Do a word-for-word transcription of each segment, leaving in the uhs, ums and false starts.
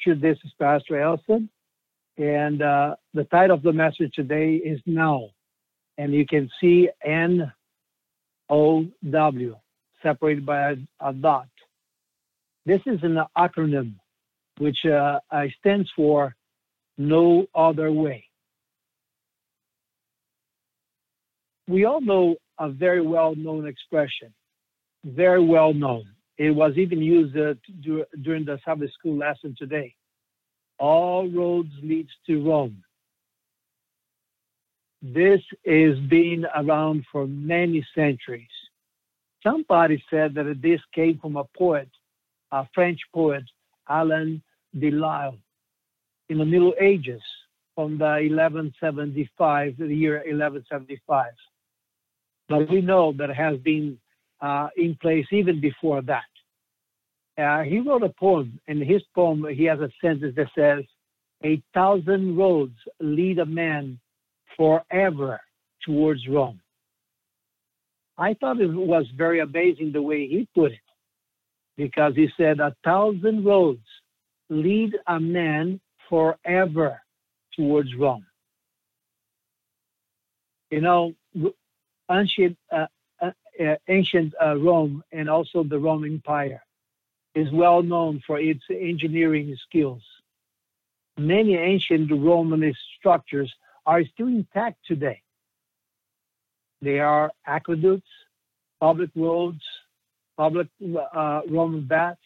teacher. This is Pastor Elson, and uh, the title of the message today is Now. And you can see N O W, separated by a, a dot. This is an acronym which uh, uh, stands for No Other Way. We all know a very well-known expression, very well-known. It was even used uh, to, during the Sabbath school lesson today. All roads lead to Rome. This is been around for many centuries. Somebody said that this came from a poet, a French poet, Alain Delille, in the Middle Ages, from the eleven seventy-five, the year eleven seventy-five. But we know that it has been uh, in place even before that. Uh, he wrote a poem. In his poem, he has a sentence that says, "A thousand roads lead a man forever towards Rome." I thought it was very amazing the way he put it, because he said, a thousand roads lead a man forever towards Rome. You know, ancient, uh, uh, uh, ancient uh, Rome and also the Roman Empire is well known for its engineering skills. Many ancient Roman structures are still intact today. They are aqueducts, public roads, public uh, Roman baths,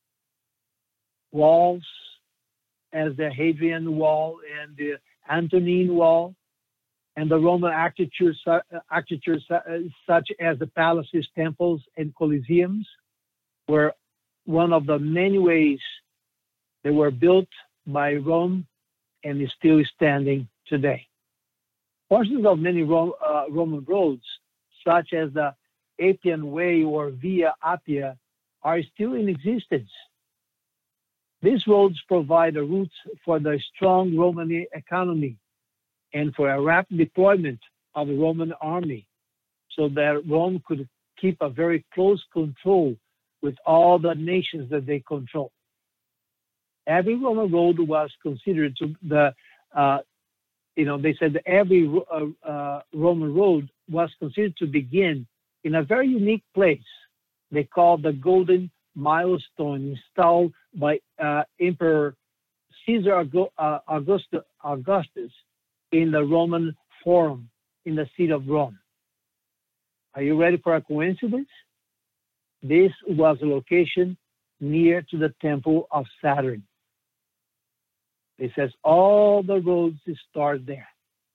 walls, as the Hadrian Wall and the Antonine Wall, and the Roman architecture, architecture such as the palaces, temples, and colosseums were one of the many ways they were built by Rome and is still standing today. Portions of many Ro- uh, Roman roads, such as the Appian Way or Via Appia, are still in existence. These roads provide a route for the strong Roman economy and for a rapid deployment of the Roman army, so that Rome could keep a very close control with all the nations that they control. Every Roman road was considered to the uh, You know, they said that every uh, uh, Roman road was considered to begin in a very unique place they called the Golden Milestone, installed by uh, Emperor Caesar uh, Augustus, Augustus in the Roman Forum in the city of Rome. Are you ready for a coincidence? This was a location near to the temple of Saturn. It says all the roads start there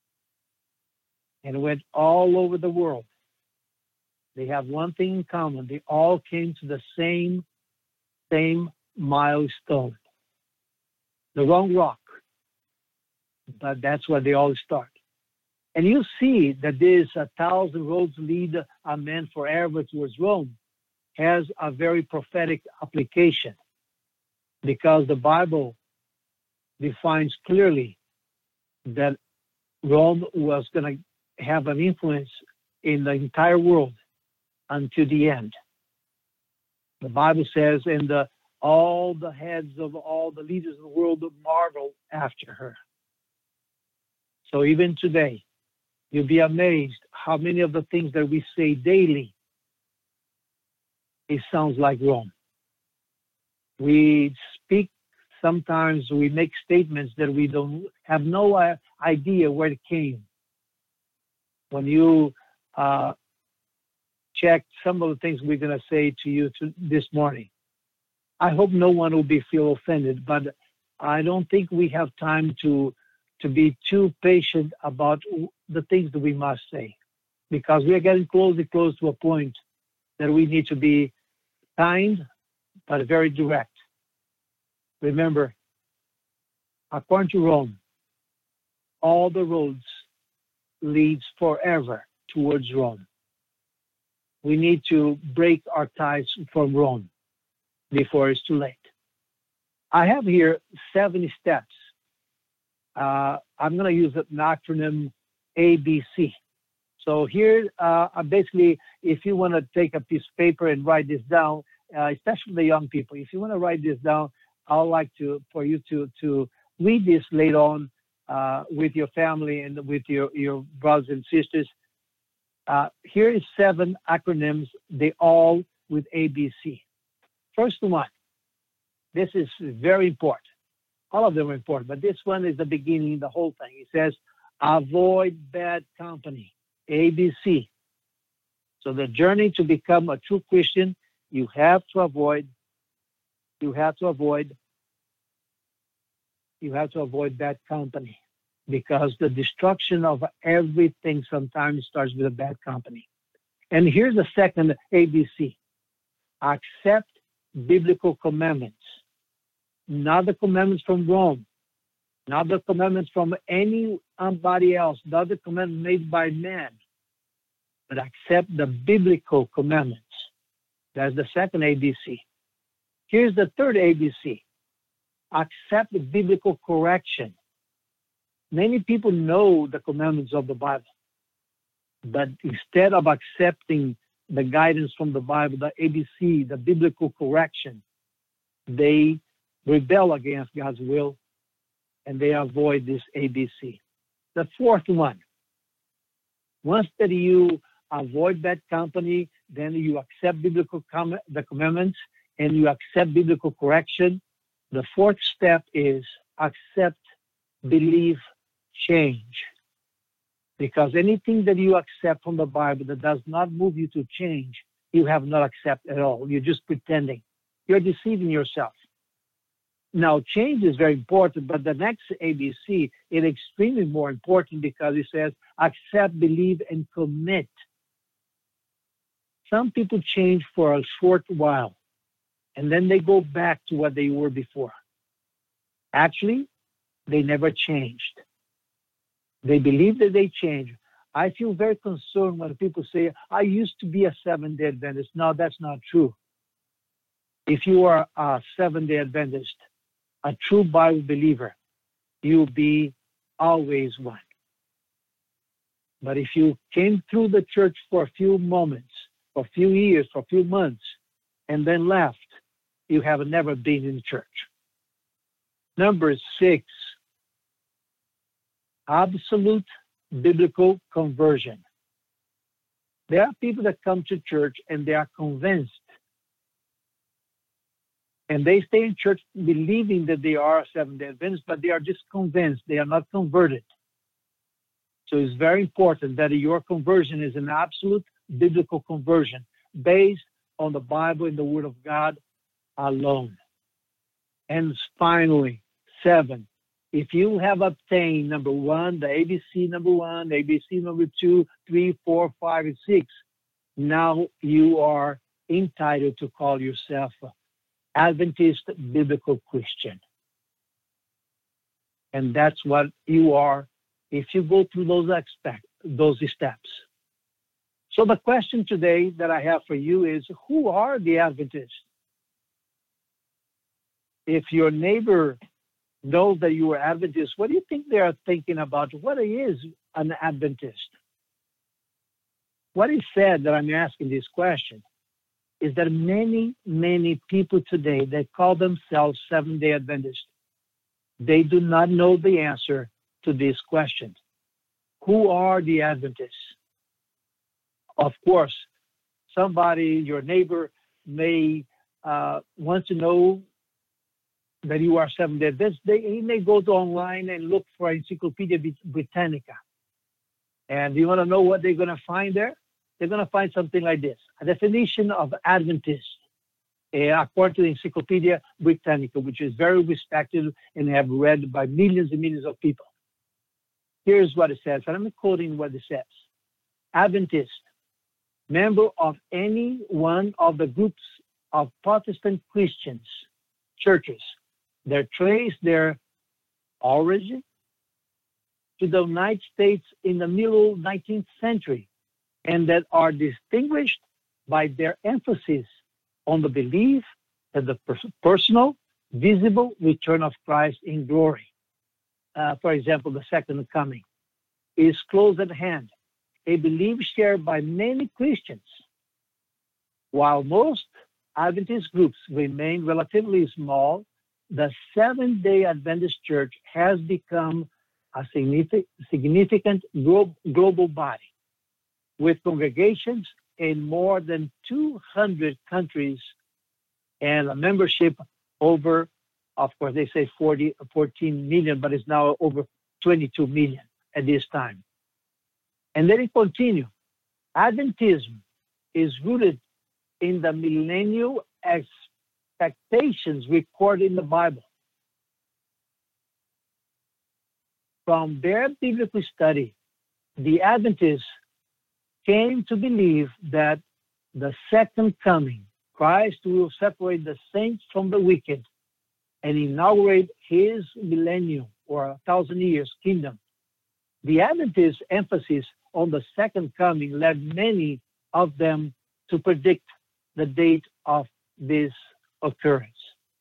and went all over the world. They have one thing in common. They all came to the same, same milestone. The wrong rock, but that's where they all start. And you see that this a thousand roads lead a man forever towards Rome has a very prophetic application, because the Bible defines clearly that Rome was going to have an influence in the entire world until the end. The Bible says, and the, all the heads of all the leaders of the world marvel after her. So even today, you'll be amazed how many of the things that we say daily, it sounds like Rome. We speak Sometimes we make statements that we don't have no uh, idea where it came. When you uh, check some of the things we're going to say to you to this morning, I hope no one will be feel offended, but I don't think we have time to to be too patient about the things that we must say, because we are getting close and close to a point that we need to be kind but very direct. Remember, according to Rome, all the roads leads forever towards Rome. We need to break our ties from Rome before it's too late. I have here seven steps. Uh, I'm going to use an acronym A B C. So here, uh, basically, if you want to take a piece of paper and write this down, uh, especially the young people, if you want to write this down, I'd like to for you to to read this later on uh, with your family and with your your brothers and sisters. Uh, here is seven acronyms. They all with A B C. First one. This is very important. All of them are important, but this one is the beginning, the whole thing. It says, avoid bad company, A B C. So the journey to become a true Christian, you have to avoid, you have to avoid, you have to avoid bad company, because the destruction of everything sometimes starts with a bad company. And here's the second A B C. Accept biblical commandments. Not the commandments from Rome, not the commandments from anybody else, not the commandments made by man, but accept the biblical commandments. That's the second A B C. Here's the third A B C. Accept the biblical correction. Many people know the commandments of the Bible, but instead of accepting the guidance from the Bible, the A B C, the biblical correction, they rebel against God's will, and they avoid this A B C. The fourth one, once that you avoid bad company, then you accept biblical com- the commandments, and you accept biblical correction. The fourth step is accept, believe, change. Because anything that you accept from the Bible that does not move you to change, you have not accepted at all. You're just pretending. You're deceiving yourself. Now, change is very important, but the next A B C is extremely more important, because it says accept, believe, and commit. Some people change for a short while, and then they go back to what they were before. Actually, they never changed. They believe that they changed. I feel very concerned when people say, I used to be a Seventh-day Adventist. No, that's not true. If you are a Seventh-day Adventist, a true Bible believer, you'll be always one. But if you came through the church for a few moments, for a few years, for a few months, and then left, you have never been in church. Number six, absolute biblical conversion. There are people that come to church and they are convinced. And they stay in church believing that they are Seventh-day Adventists, but they are just convinced. They are not converted. So it's very important that your conversion is an absolute biblical conversion based on the Bible and the Word of God alone. And finally, seven, if you have obtained number one, the A B C number one, A B C number two, three, four, five, and six, now you are entitled to call yourself Adventist Biblical Christian. And that's what you are if you go through those aspects, those steps. So the question today that I have for you is, who are the Adventists? If your neighbor knows that you are Adventist, what do you think they are thinking about? What is an Adventist? What is said that I'm asking this question is that many, many people today that call themselves Seventh-day Adventists, they do not know the answer to this question. Who are the Adventists? Of course, somebody, your neighbor, may uh, want to know that you are Seventh-day Adventist. They, he may go to online and look for Encyclopedia Britannica. And you want to know what they're going to find there? They're going to find something like this. A definition of Adventist, uh, according to the Encyclopedia Britannica, which is very respected and have read by millions and millions of people. Here's what it says, and I'm quoting what it says. Adventist, member of any one of the groups of Protestant Christians, churches, that trace their origin to the United States in the middle nineteenth century, and that are distinguished by their emphasis on the belief that the personal, visible return of Christ in glory, uh, for example, the second coming, is close at hand, a belief shared by many Christians. While most Adventist groups remain relatively small the Seventh-day Adventist Church has become a significant, significant glo- global body with congregations in more than two hundred countries and a membership over, of course, they say forty, fourteen million, but it's now over twenty-two million at this time. And then it continues. Adventism is rooted in the millennial expectations recorded in the Bible. From their biblical study, the Adventists came to believe that the second coming, Christ will separate the saints from the wicked and inaugurate his millennium or a thousand years kingdom. The Adventist emphasis on the second coming led many of them to predict the date of this occurrence.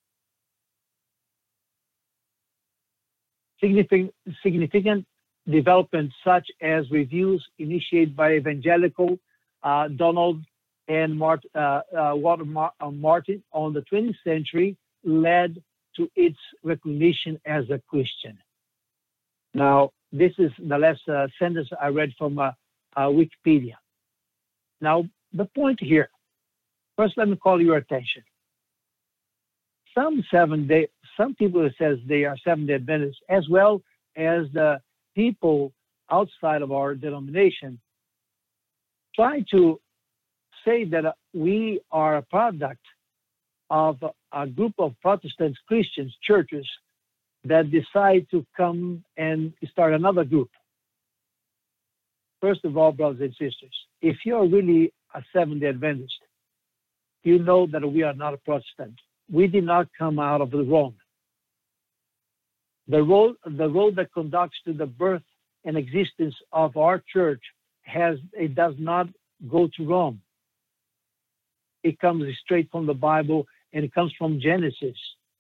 Significant, significant developments such as reviews initiated by evangelical uh, Donald and Mart, uh, uh, Walter Mar- uh, Martin on the twentieth century led to its recognition as a Christian. Now, this is the last uh, sentence I read from uh, uh, Wikipedia. Now, the point here, first let me call your attention. Some seven day, some people says they are Seventh-day Adventists, as well as the people outside of our denomination, try to say that uh, we are a product of a group of Protestant Christians, churches, that decide to come and start another group. First of all, brothers and sisters, if you're really a Seventh-day Adventist, you know that we are not a Protestant. We did not come out of the Rome. The road, the road that conducts to the birth and existence of our church has, it does not go to Rome. It comes straight from the Bible, and it comes from Genesis.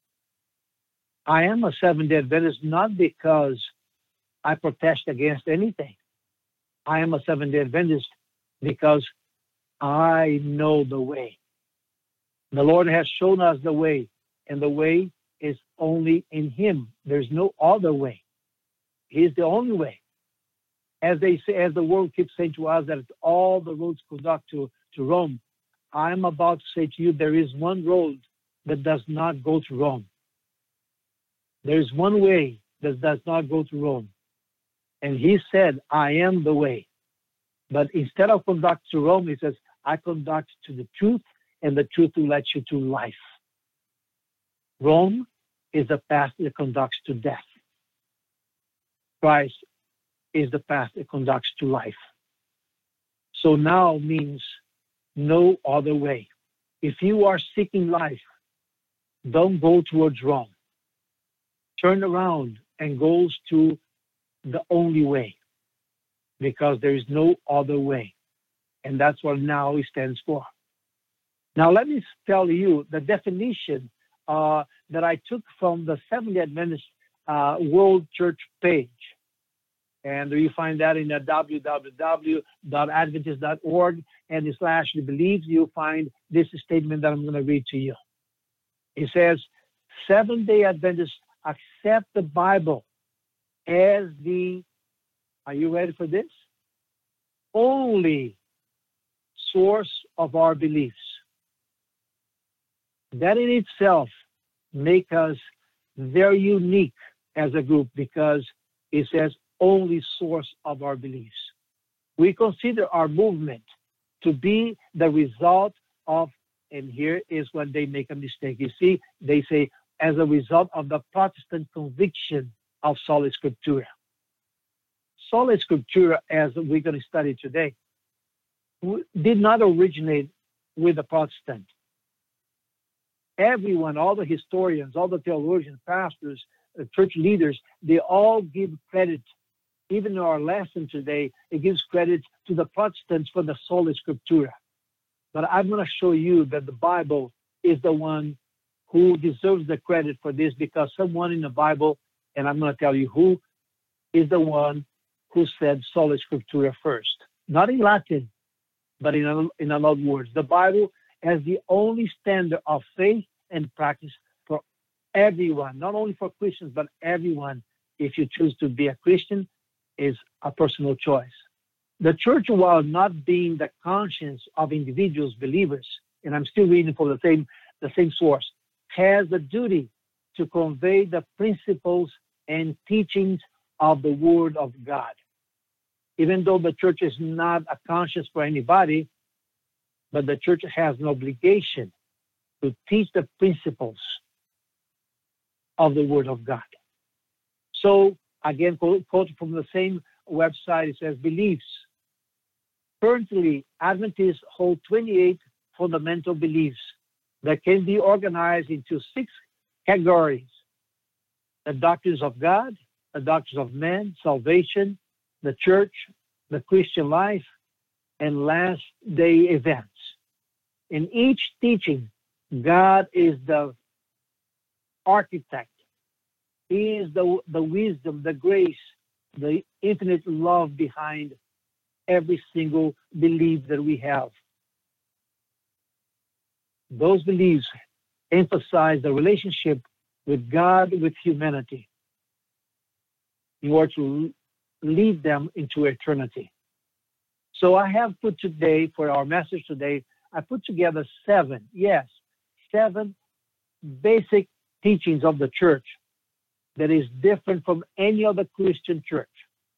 I am a Seventh-day Adventist not because I protest against anything. I am a Seventh-day Adventist because I know the way. The Lord has shown us the way, and the way is only in Him. There's no other way. He is the only way. As they say, as the world keeps saying to us that all the roads conduct to, to Rome, I'm about to say to you, there is one road that does not go to Rome. There is one way that does not go to Rome. And He said, I am the way. But instead of conduct to Rome, He says, I conduct to the truth, and the truth will let you to life. Rome is the path that conducts to death. Christ is the path that conducts to life. So now means no other way. If you are seeking life, don't go towards Rome. Turn around and goes to the only way, because there is no other way. And that's what now it stands for. Now, let me tell you the definition uh, that I took from the Seventh-day Adventist uh, World Church page. And you find that in the w w w dot adventist dot org and slash the beliefs. You'll find this statement that I'm going to read to you. It says, Seventh-day Adventists accept the Bible as the, are you ready for this? Only source of our beliefs. That in itself makes us very unique as a group, because it says only source of our beliefs. We consider our movement to be the result of, and here is when they make a mistake. You see, they say, as a result of the Protestant conviction of Sola Scriptura. Sola Scriptura, as we're going to study today, did not originate with the Protestant. Everyone, all the historians, all the theologians, pastors, uh, church leaders, they all give credit. Even in our lesson today, it gives credit to the Protestants for the Sola Scriptura. But I'm going to show you that the Bible is the one who deserves the credit for this, because someone in the Bible, and I'm going to tell you who, is the one who said Sola Scriptura first. Not in Latin, but in, in other words. The Bible as the only standard of faith and practice for everyone, not only for Christians, but everyone, if you choose to be a Christian, is a personal choice. The church, while not being the conscience of individuals, believers, and I'm still reading from the same, the same source, has the duty to convey the principles and teachings of the Word of God. Even though the church is not a conscience for anybody, but the church has an obligation to teach the principles of the Word of God. So, again, quoted from the same website, it says, beliefs. Currently, Adventists hold twenty-eight fundamental beliefs that can be organized into six categories: the doctrines of God, the doctrines of man, salvation, the church, the Christian life, and last day events. In each teaching, God is the architect. He is the, the wisdom, the grace, the infinite love behind every single belief that we have. Those beliefs emphasize the relationship with God, with humanity, in order to lead them into eternity. So I have put today, for our message today, I put together seven, yes, seven basic teachings of the church that is different from any other Christian church.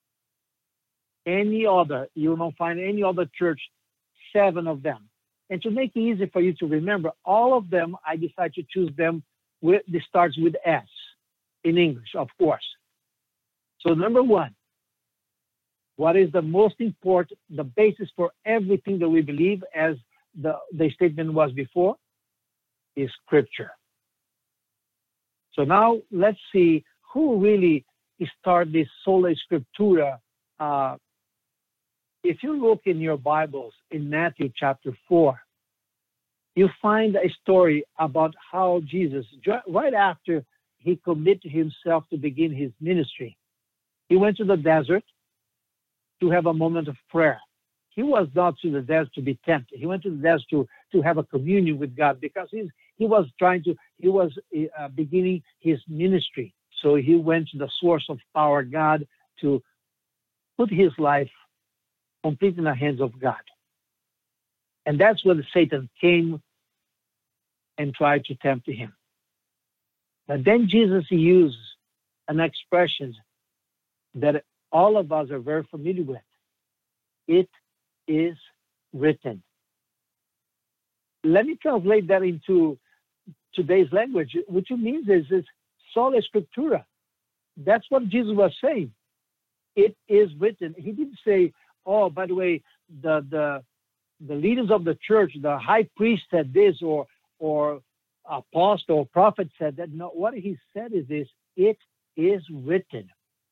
Any other, you will not find any other church, seven of them. And to make it easy for you to remember, all of them, I decided to choose them with, this starts with S in English, of course. So number one, what is the most important, the basis for everything that we believe, as the, the statement was before, is Scripture. So now let's see who really started this sola scriptura. Uh, if you look in your Bibles in Matthew chapter four, you find a story about how Jesus, right after he committed himself to begin his ministry, he went to the desert to have a moment of prayer. He was not to the desert to be tempted. He went to the desert to, to have a communion with God, because he's, he was trying to, he was uh, beginning his ministry. So he went to the source of power, God, to put his life completely in the hands of God. And that's when Satan came and tried to tempt him. But then Jesus used an expression that all of us are very familiar with. It is written. Let me translate that into today's language, which means is, is sola scriptura. That's what Jesus was saying. It is written. He didn't say, oh, by the way, the the the leaders of the church, the high priest said this, or or apostle or prophet said that. No, what he said is this: it is written.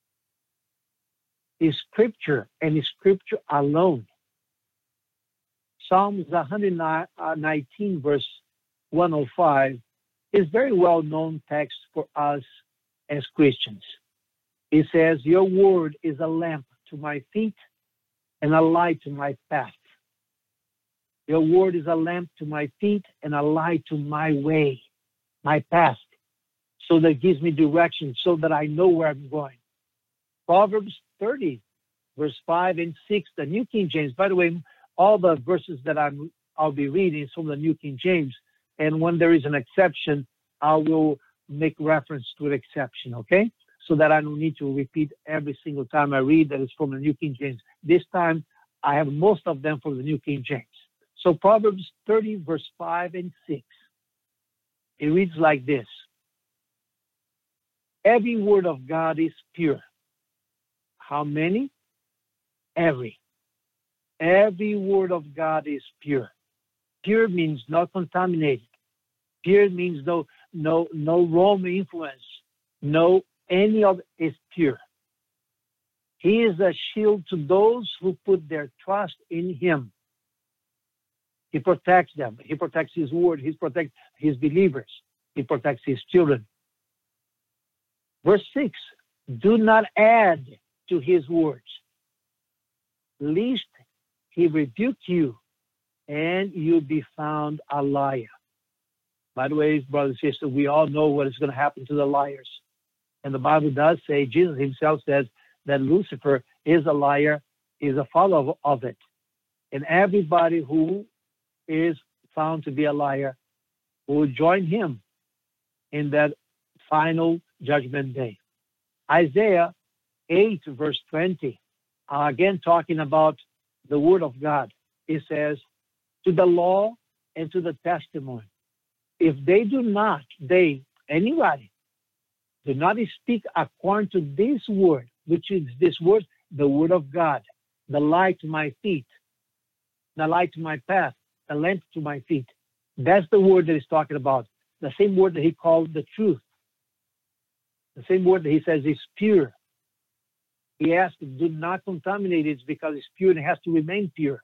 Is Scripture, and is Scripture alone. Psalms one nineteen, verse one oh five, is very well-known text for us as Christians. It says, your word is a lamp to my feet and a light to my path. Your word is a lamp to my feet and a light to my way, my path. So that gives me direction, so that I know where I'm going. Proverbs thirty, verse five and six, the New King James. By the way, all the verses that I'm, I'll be reading is from the New King James. And when there is an exception, I will make reference to an exception, okay? So that I don't need to repeat every single time I read that it's from the New King James. This time, I have most of them from the New King James. So Proverbs thirty, verse five and six. It reads like this. Every word of God is pure. How many? Every. Every word of God is pure. Pure means not contaminated. Pure means no, no, no wrong influence. No, any of it is pure. He is a shield to those who put their trust in him. He protects them. He protects his word. He protects his believers. He protects his children. Verse six, do not add to his words, lest he rebuke you and you be found a liar. By the way, brothers and sisters, we all know what is going to happen to the liars. And the Bible does say, Jesus himself says that Lucifer is a liar, is a follower of, of it. And everybody who is found to be a liar will join him in that final judgment day. Isaiah eight, verse twenty, uh, again talking about the word of God. It says, to the law and to the testimony. If they do not, they, anybody, do not speak according to this word, which is this word, the word of God, the light to my feet, the light to my path, the lamp to my feet. That's the word that he's talking about. The same word that he called the truth. The same word that he says is pure. He asks, do not contaminate it because it's pure and it has to remain pure.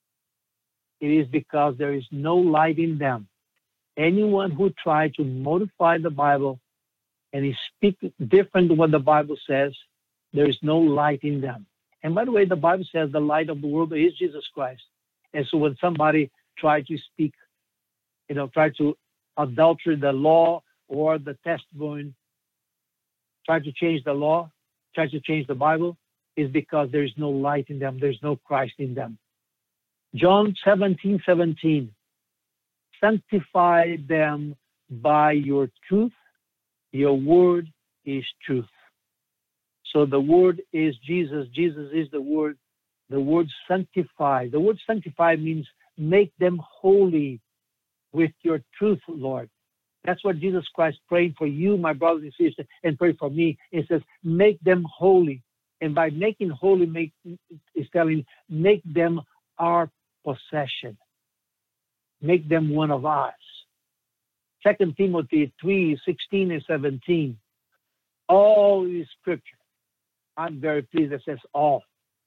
It is because there is no light in them. Anyone who tries to modify the Bible and he speak different than what the Bible says, there is no light in them. And by the way, the Bible says the light of the world is Jesus Christ. And so when somebody tries to speak, you know, try to adulter the law or the testimony, try to change the law, try to change the Bible, is because there is no light in them. There's no Christ in them. John seventeen seventeen. Sanctify them by your truth. Your word is truth. So the word is Jesus. Jesus is the word. The word sanctify. The word sanctify means make them holy with your truth, Lord. That's what Jesus Christ prayed for you, my brothers and sisters, and pray for me. It says, make them holy. And by making holy, make is telling, make them our possession. Make them one of us. Second Timothy three, sixteen and seventeen. All is scripture. I'm very pleased that says all.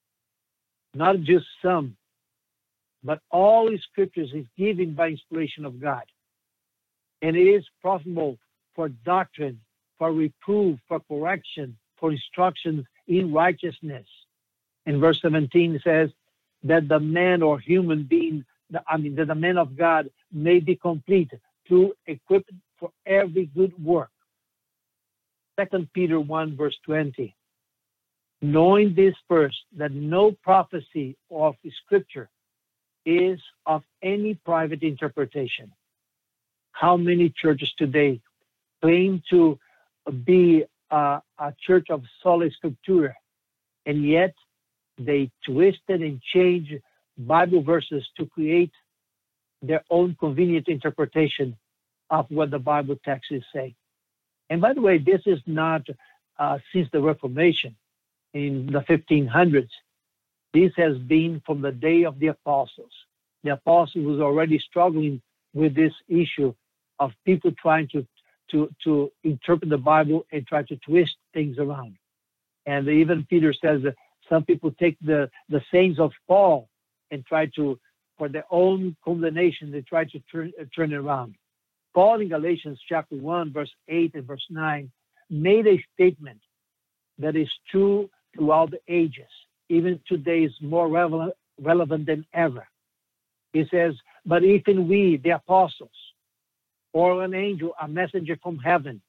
Not just some, but all is scriptures is given by inspiration of God. And it is profitable for doctrine, for reproof, for correction, for instructions in righteousness. In verse seventeen it says that the man or human being, I mean, that the man of God may be complete, to equipped for every good work. Second Peter one, verse twenty. Knowing this first, that no prophecy of Scripture is of any private interpretation. How many churches today claim to be uh, a church of sola scriptura, and yet they twisted and changed Bible verses to create their own convenient interpretation of what the Bible text is saying. And by the way, this is not uh, since the Reformation in the fifteen hundreds. This has been from the day of the apostles. The apostles was already struggling with this issue of people trying to, to, to interpret the Bible and try to twist things around. And even Peter says that some people take the, the sayings of Paul and try to, for their own condemnation, they try to turn, uh, turn it around. Paul in Galatians chapter one, verse eight and verse nine, made a statement that is true throughout the ages. Even today is more relevant, relevant than ever. He says, but even we, the apostles, or an angel, a messenger from heaven.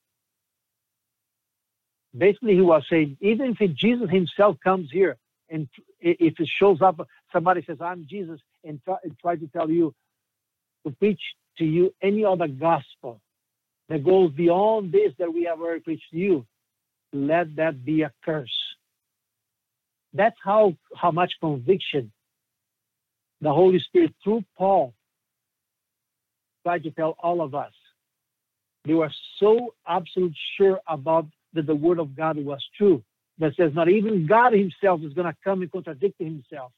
Basically, he was saying, even if Jesus himself comes here, and if it shows up, somebody says, I'm Jesus, and try, and try to tell you, to preach to you any other gospel that goes beyond this that we have already preached to you, let that be a curse. That's how, how much conviction the Holy Spirit, through Paul, tried to tell all of us. They were so absolutely sure about that the word of God was true, that says not even God himself is going to come and contradict himself.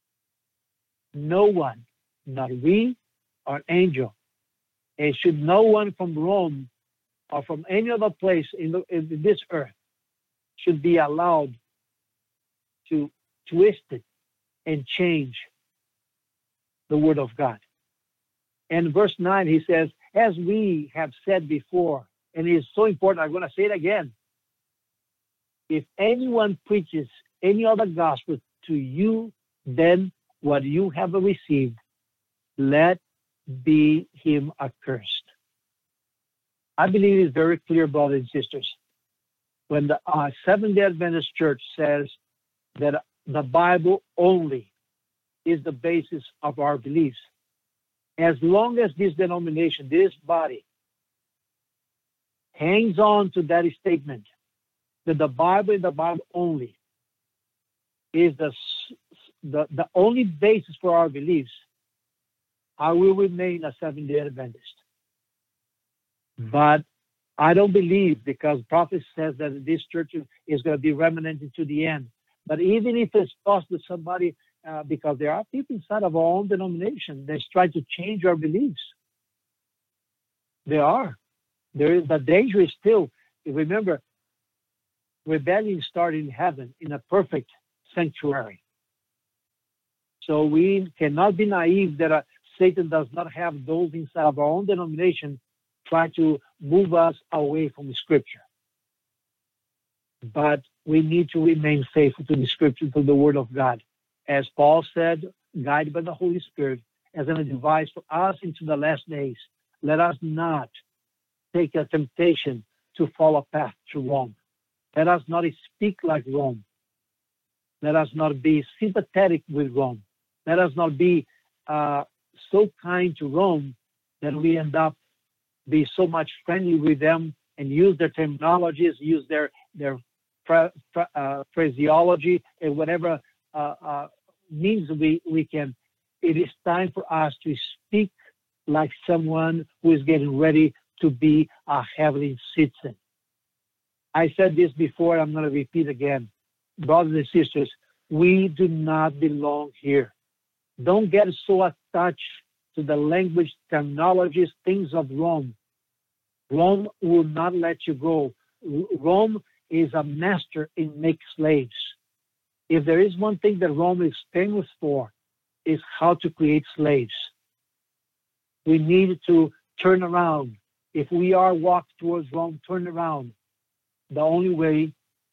No one, not we or an angel, and should no one from Rome or from any other place in, the, in this earth should be allowed to twist it and change the word of God. And verse nine, he says, as we have said before, and it is so important, I'm going to say it again. If anyone preaches any other gospel to you than what you have received, let be him accursed. I believe it's very clear, brothers and sisters. When the uh, Seventh-day Adventist Church says that the Bible only is the basis of our beliefs, as long as this denomination, this body, hangs on to that statement, that the Bible and the Bible only is the, the, the only basis for our beliefs, I will remain a Seventh-day Adventist. But I don't believe, because prophet says that this church is going to be remnant to the end. But even if it's possible, somebody, uh, because there are people inside of our own denomination that try to change our beliefs. There are. There is, the danger is still, remember, rebellion started in heaven in a perfect sanctuary. So we cannot be naive that uh, Satan does not have those inside of our own denomination try to move us away from the Scripture. But we need to remain faithful to the Scripture, to the Word of God. As Paul said, guided by the Holy Spirit, as an advice for us into the last days, let us not take a temptation to follow a path to Rome. Let us not speak like Rome. Let us not be sympathetic with Rome. Let us not be uh, so kind to Rome that we end up be so much friendly with them and use their terminologies, use their their fra- fra- uh, phraseology, and whatever uh, uh, means we, we can. It is time for us to speak like someone who is getting ready to be a heavenly citizen. I said this before, I'm going to repeat again. Brothers and sisters, we do not belong here. Don't get so attached to the language, terminologies, things of Rome. Rome will not let you go. Rome is a master in make slaves. If there is one thing that Rome is famous for, is how to create slaves. We need to turn around. If we are walking towards Rome, turn around. The only way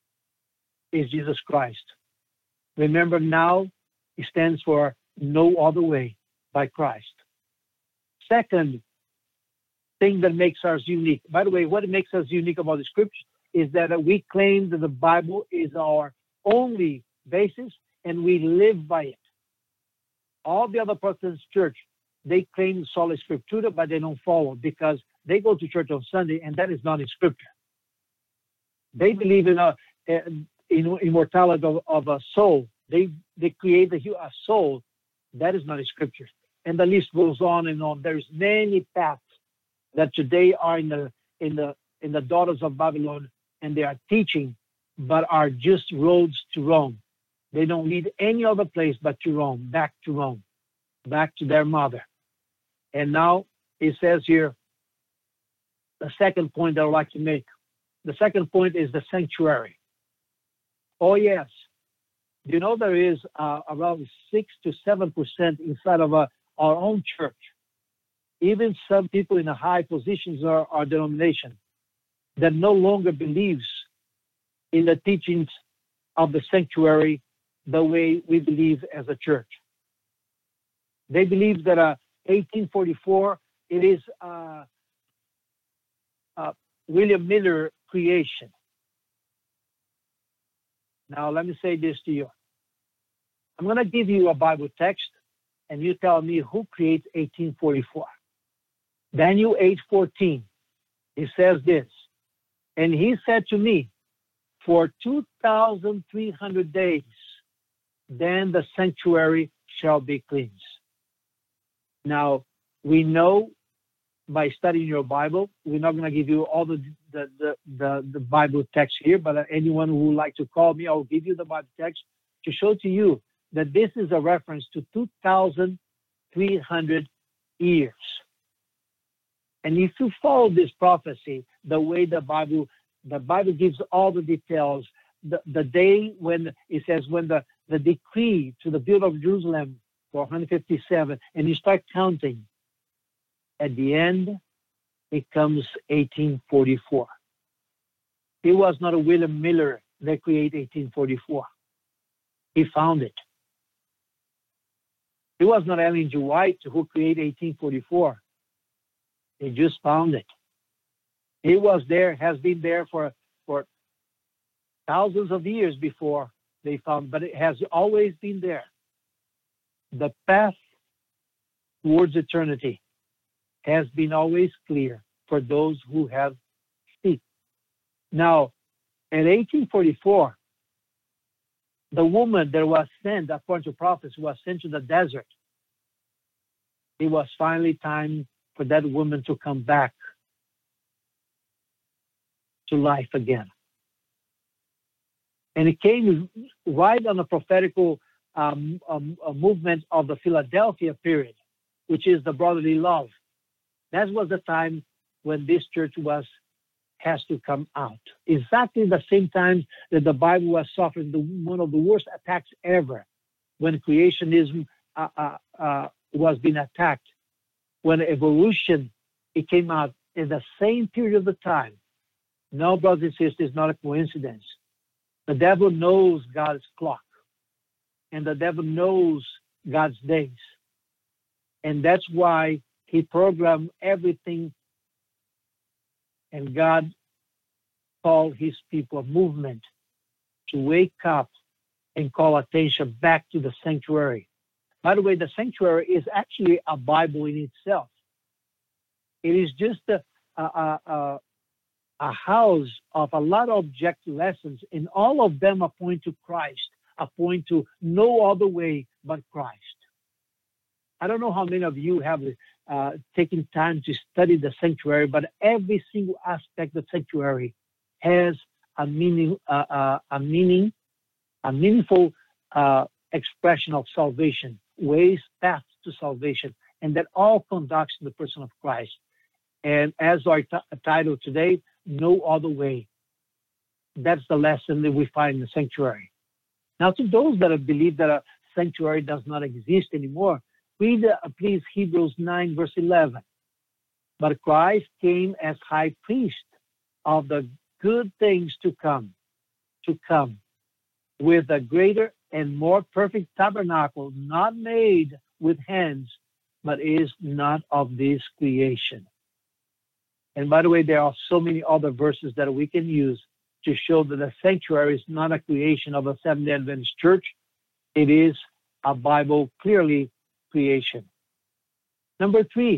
is Jesus Christ. Remember, now it stands for no other way by Christ. Second thing that makes us unique. By the way, what makes us unique about the Scripture is that we claim that the Bible is our only basis and we live by it. All the other Protestant church, they claim sola scriptura, but they don't follow because they go to church on Sunday and that is not in Scripture. They believe in a in immortality of, of a soul. They they create a, a soul. That is not in Scripture. And the list goes on and on. There's many paths that today are in the in the in the daughters of Babylon, and they are teaching, but are just roads to Rome. They don't lead any other place but to Rome, back to Rome, back to their mother. And now it says here, the second point that I would like to make. The second point is the sanctuary. Oh yes, you know there is uh, around six to seven percent inside of uh, our own church. Even some people in the high positions of our, our denomination that no longer believes in the teachings of the sanctuary the way we believe as a church. They believe that uh, eighteen forty-four, it is uh, uh, William Miller creation. Now, let me say this to you. I'm going to give you a Bible text, and you tell me who creates eighteen forty-four. Daniel eight fourteen. It says this, and he said to me, for two thousand three hundred days, then the sanctuary shall be cleansed. Now, we know by studying your Bible, we're not going to give you all the the, the, the, the Bible text here, but anyone who would like to call me, I'll give you the Bible text to show to you that this is a reference to two thousand three hundred years. And if you follow this prophecy, the way the Bible, the Bible gives all the details, the, the day when it says when the, the decree to the build of Jerusalem for one hundred fifty-seven, and you start counting, at the end, it comes eighteen forty-four. It was not a William Miller that created eighteen forty-four. He found it. It was not Ellen G. White who created eighteen forty-four. He just found it. He was there, has been there for, for thousands of years before they found, but it has always been there. The path towards eternity has been always clear for those who have seek. Now, in eighteen forty-four, the woman that was sent, according to prophets, was sent to the desert. It was finally time for that woman to come back to life again. And it came right on the prophetical um, um, uh, movement of the Philadelphia period, which is the brotherly love. That was the time when this church was has to come out. Exactly the same time that the Bible was suffering the, one of the worst attacks ever, when creationism uh, uh, uh, was being attacked, when evolution, it came out in the same period of the time. No, brothers and sisters, it's not a coincidence. The devil knows God's clock, and the devil knows God's days. And that's why he programmed everything, and God called his people a movement to wake up and call attention back to the sanctuary. By the way, the sanctuary is actually a Bible in itself. It is just a, a, a, a house of a lot of object lessons, and all of them point to Christ, point to no other way but Christ. I don't know how many of you have uh, taken time to study the sanctuary, but every single aspect of the sanctuary has a meaning, uh, uh, a meaning, a meaningful uh, expression of salvation, ways, paths to salvation, and that all conducts to the person of Christ. And as our t- title today, no other way. That's the lesson that we find in the sanctuary. Now, to those that have believed that a sanctuary does not exist anymore, read, uh, please, Hebrews nine, verse eleven. But Christ came as high priest of the good things to come, to come, with a greater and more perfect tabernacle, not made with hands, but is not of this creation. And by the way, there are so many other verses that we can use to show that the sanctuary is not a creation of a Seventh-day Adventist church. It is a Bible, clearly, creation. Number three.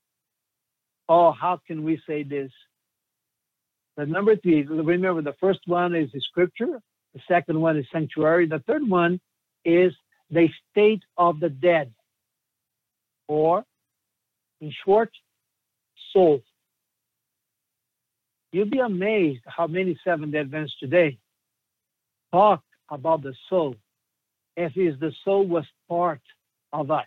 Oh, how can we say this? The number three, remember, the first one is the scripture. The second one is sanctuary. The third one is the state of the dead, or, in short, soul. You'll be amazed how many Seventh-day Adventists today talk about the soul as if the soul was part of us.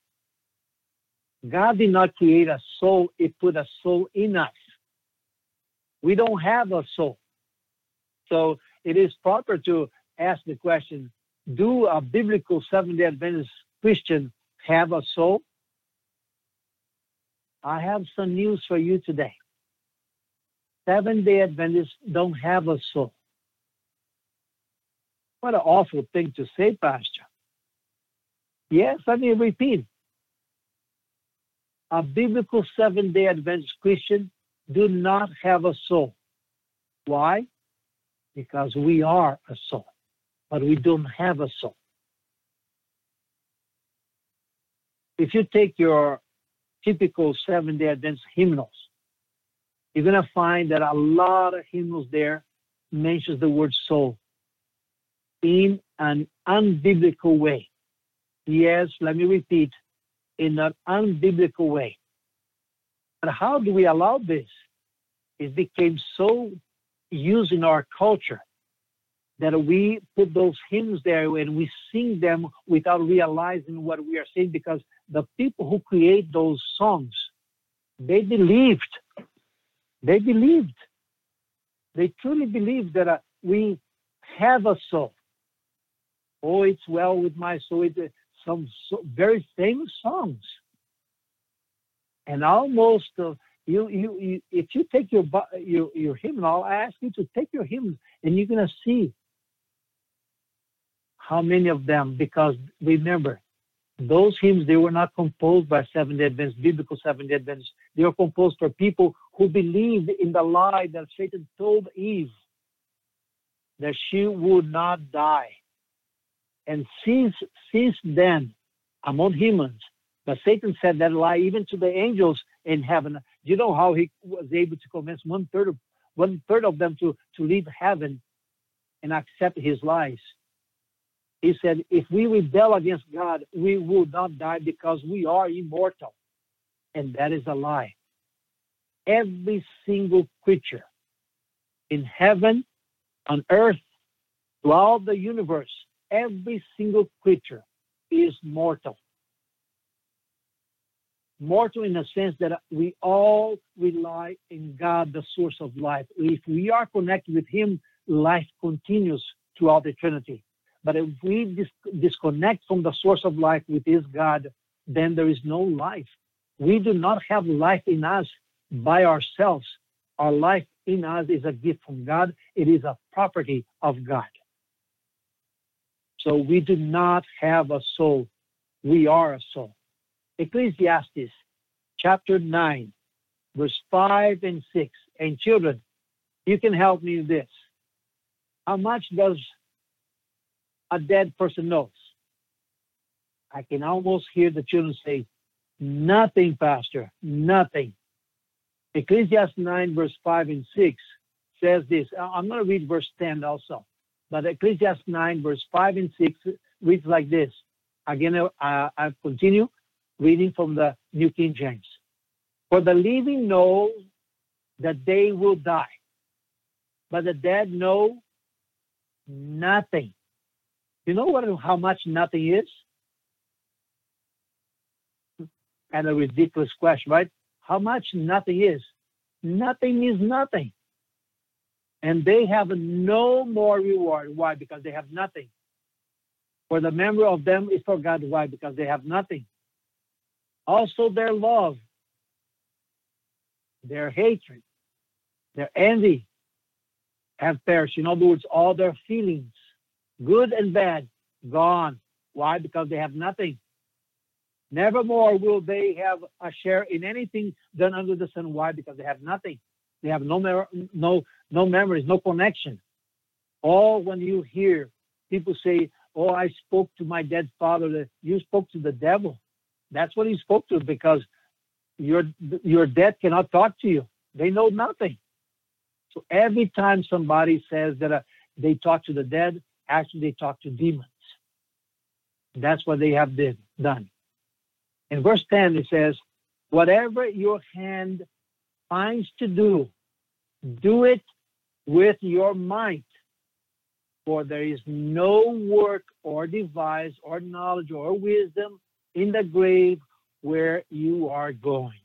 God did not create a soul, He put a soul in us. We don't have a soul. So it is proper to ask the question, do a biblical Seventh-day Adventist Christian have a soul? I have some news for you today. Seventh-day Adventists don't have a soul. What an awful thing to say, Pastor. Yes, let me repeat. A biblical Seventh-day Adventist Christian do not have a soul. Why? Because we are a soul, but we don't have a soul. If you take your typical Seventh-day Adventist hymnals, you're going to find that a lot of hymnals there mentions the word soul in an unbiblical way. Yes, let me repeat, in an unbiblical way. But how do we allow this? It became so used in our culture that we put those hymns there and we sing them without realizing what we are saying, because the people who create those songs, they believed. They believed. They truly believed that uh, we have a soul. Oh, it's well with my soul. It's uh, some so, very famous songs. And almost, uh, you, you, you, if you take your, your, your hymn, I'll ask you to take your hymn, and you're going to see how many of them, because remember, those hymns, they were not composed by Seventh-day Adventists, biblical Seventh-day Adventists. They are composed for people who believed in the lie that Satan told Eve that she would not die. And since, since then, among humans, but Satan said that lie even to the angels in heaven. Do you know how he was able to convince one third of one third of them to, to leave heaven and accept his lies? He said, if we rebel against God, we will not die because we are immortal. And that is a lie. Every single creature in heaven, on earth, throughout the universe, every single creature is mortal. Mortal in the sense that we all rely in God, the source of life. If we are connected with Him, life continues throughout eternity. But if we dis- disconnect from the source of life, which is God, then there is no life. We do not have life in us by ourselves. Our life in us is a gift from God. It is a property of God. So we do not have a soul. We are a soul. Ecclesiastes chapter nine, verse five and six. And children, you can help me with this. How much does a dead person know? I can almost hear the children say, nothing, Pastor, nothing. Ecclesiastes nine, verse five and six says this. I'm going to read verse ten also. But Ecclesiastes nine, verse five and six reads like this. Again, uh, I continue reading from the New King James. For the living know that they will die, but the dead know nothing. You know what? How much nothing is? And a ridiculous question, right? How much nothing is? Nothing is nothing. And they have no more reward. Why? Because they have nothing. For the memory of them is forgotten. Why? Because they have nothing. Also their love, their hatred, their envy have perished. In other words, all their feelings, good and bad, gone. Why? Because they have nothing. Nevermore will they have a share in anything done under the sun. Why? Because they have nothing. They have no no no memories, no connection. All when you hear people say, "Oh, I spoke to my dead father," you spoke to the devil. That's what he spoke to, because your your dead cannot talk to you. They know nothing. So every time somebody says that uh, they talk to the dead, actually they talk to demons. That's what they have did, done. In verse ten, it says, whatever your hand finds to do, do it with your might. For there is no work or device or knowledge or wisdom in the grave where you are going.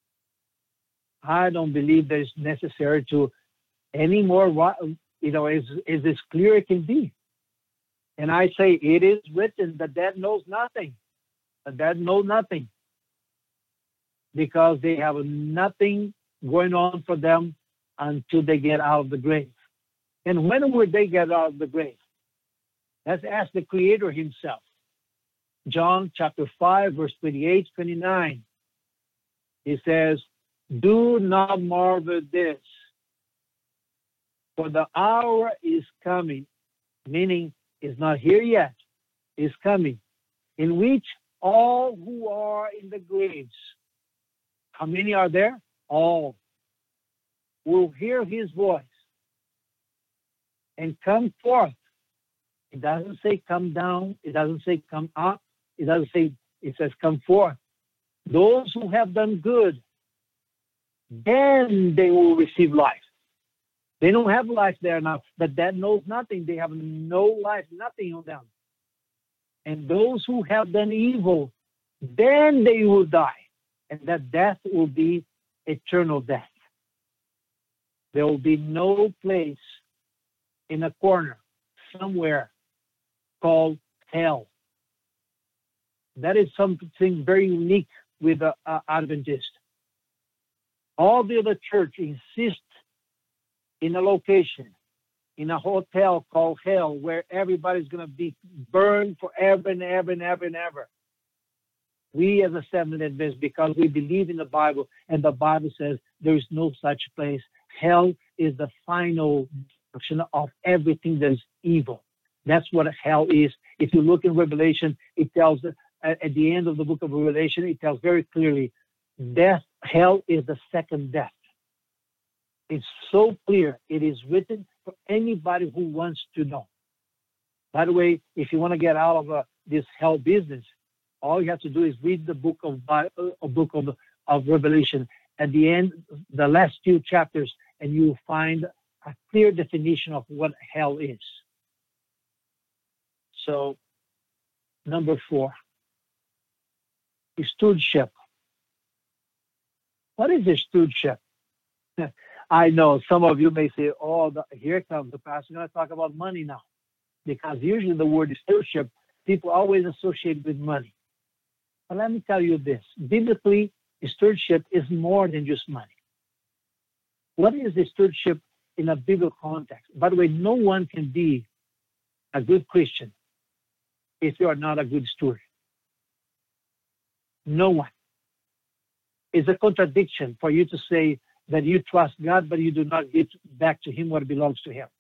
I don't believe that it's necessary to any more, you know, is is as clear it can be. And I say it is written, the dead knows nothing. The dead know nothing. Because they have nothing going on for them until they get out of the grave. And when would they get out of the grave? Let's ask the Creator Himself. John chapter five, verse twenty-eight, twenty-nine. He says, do not marvel at this, for the hour is coming, meaning it's not here yet, is coming, in which all who are in the graves, how many are there? All will hear His voice and come forth. It doesn't say come down. It doesn't say come up. It doesn't say, it says come forth. Those who have done good, then they will receive life. They don't have life there now. The dead knows nothing. They have no life, nothing on them. And those who have done evil, then they will die. And that death will be eternal death. There will be no place in a corner somewhere called hell. That is something very unique with the uh, Adventist. All the other church insist in a location, in a hotel called hell, where everybody's going to be burned forever and ever and ever and ever. We as a Seventh-day Adventists, because we believe in the Bible, and the Bible says there is no such place. Hell is the final destruction of everything that is evil. That's what hell is. If you look in Revelation, it tells, at, at the end of the book of Revelation, it tells very clearly, death, hell is the second death. It's so clear. It is written for anybody who wants to know. By the way, if you want to get out of uh, this hell business, all you have to do is read the book of uh, a book of, of Revelation. At the end, the last few chapters, and you'll find a clear definition of what hell is. So, number four, stewardship. What is a stewardship? I know some of you may say, oh, the, here comes the pastor going to talk about money now. Because usually the word stewardship, people always associate with money. But let me tell you this. Biblically, stewardship is more than just money. What is the stewardship in a biblical context? By the way, no one can be a good Christian if you are not a good steward. No one. It's a contradiction for you to say that you trust God, but you do not give back to Him what belongs to Him.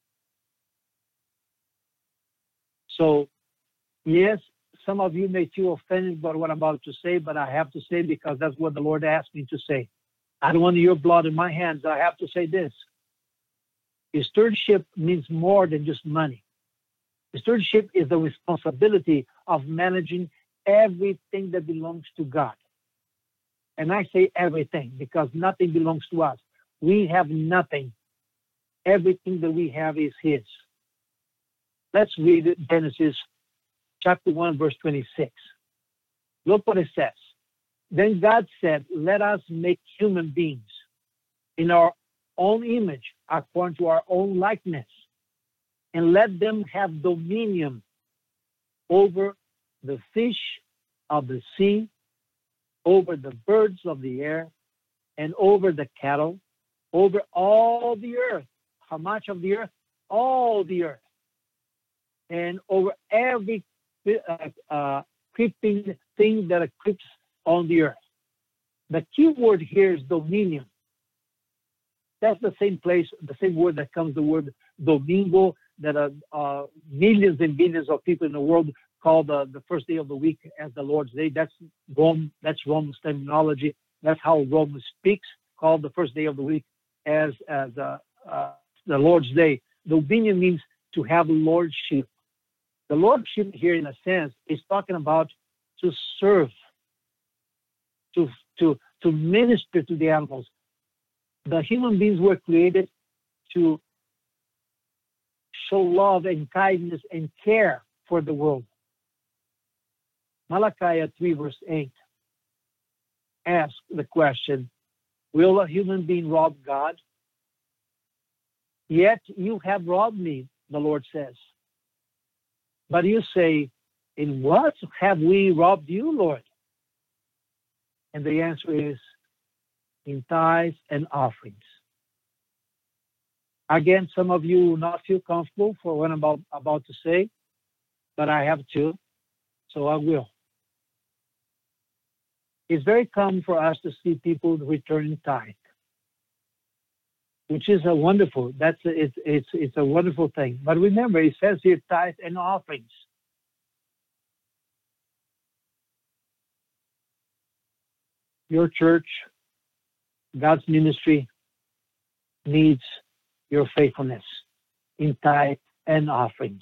So, yes, some of you may feel offended by what I'm about to say, but I have to say because that's what the Lord asked me to say. I don't want your blood in my hands. I have to say this. Stewardship means more than just money. Stewardship is the responsibility of managing everything that belongs to God. And I say everything because nothing belongs to us. We have nothing. Everything that we have is His. Let's read Genesis chapter one, verse twenty-six. Look what it says. Then God said, let us make human beings in our own image, according to our own likeness, and let them have dominion over the fish of the sea, over the birds of the air, and over the cattle, over all the earth. How much of the earth? All the earth. And over every uh, uh, creeping thing that creeps on the earth. The key word here is dominion. That's the same place, the same word that comes the word domingo, that uh, uh, millions and billions of people in the world call the, the first day of the week as the Lord's Day. That's Rome. That's Rome's terminology. That's how Rome speaks, called the first day of the week as, as uh, uh, the Lord's Day. Dominion means to have lordship. The lordship here, in a sense, is talking about to serve, to, to, to minister to the animals. The human beings were created to show love and kindness and care for the world. Malachi three, verse eight asks the question, will a human being rob God? Yet you have robbed me, the Lord says. But you say, in what have we robbed you, Lord? And the answer is, in tithes and offerings. Again, some of you will not feel comfortable for what I'm about, about to say, but I have to, so I will. It's very common for us to see people returning tithe, which is a wonderful, that's a, it's, it's, it's a wonderful thing. But remember, it says here tithe and offerings. Your church, God's ministry needs your faithfulness in tithe and offerings.